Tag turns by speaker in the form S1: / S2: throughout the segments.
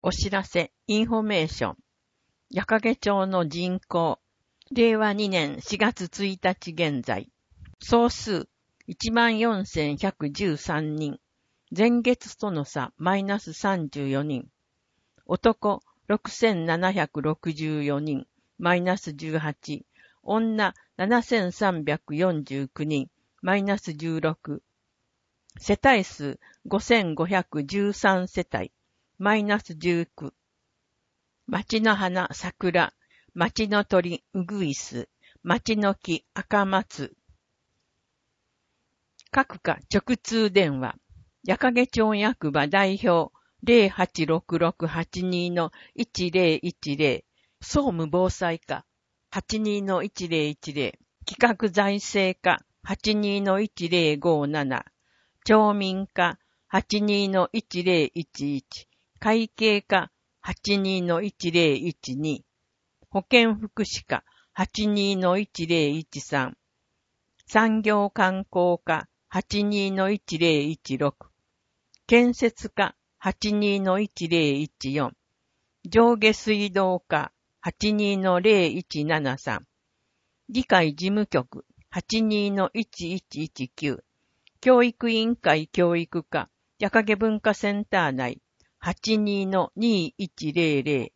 S1: お知らせ、インフォメーション。矢掛町の人口。令和2年4月1日現在。総数、14,113人。前月との差、マイナス34人。男、6,764人。マイナス18。女、7,349人。マイナス16。世帯数、5,513世帯。マイナス19。町の花、桜。町の鳥、ウグイス。町の木、赤松。各課直通電話。矢掛町役場代表 086682-1010。総務防災課 82-1010。企画財政課 82-1057。町民課 82-1011。会計課 82-1012。保健福祉課 82-1013。産業観光課 82-1016。建設課 82-1014。上下水道課 82-0173。議会事務局 82-1119。教育委員会教育課矢掛文化センター内 82-2100。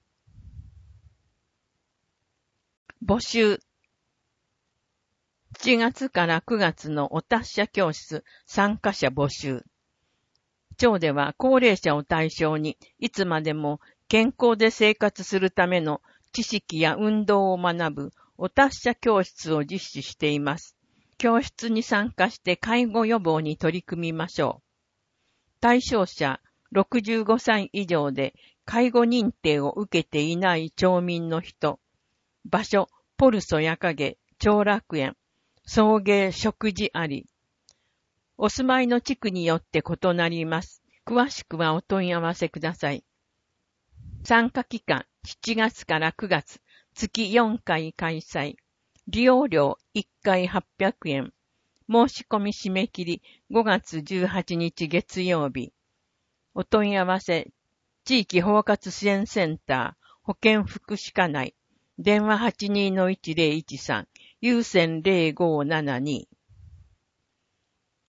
S1: 募集。7月から9月のお達者教室参加者募集。町では高齢者を対象にいつまでも健康で生活するための知識や運動を学ぶお達者教室を実施しています。教室に参加して介護予防に取り組みましょう。対象者65歳以上で介護認定を受けていない町民の人。場所、ポルソ矢掛町楽園。送迎食事あり。お住まいの地区によって異なります。詳しくはお問い合わせください。参加期間7月から9月、月4回開催。利用料1回800円。申し込み締め切り5月18日月曜日。お問い合わせ、地域包括支援センター、保健福祉課内。電話 82-1013、有線0572。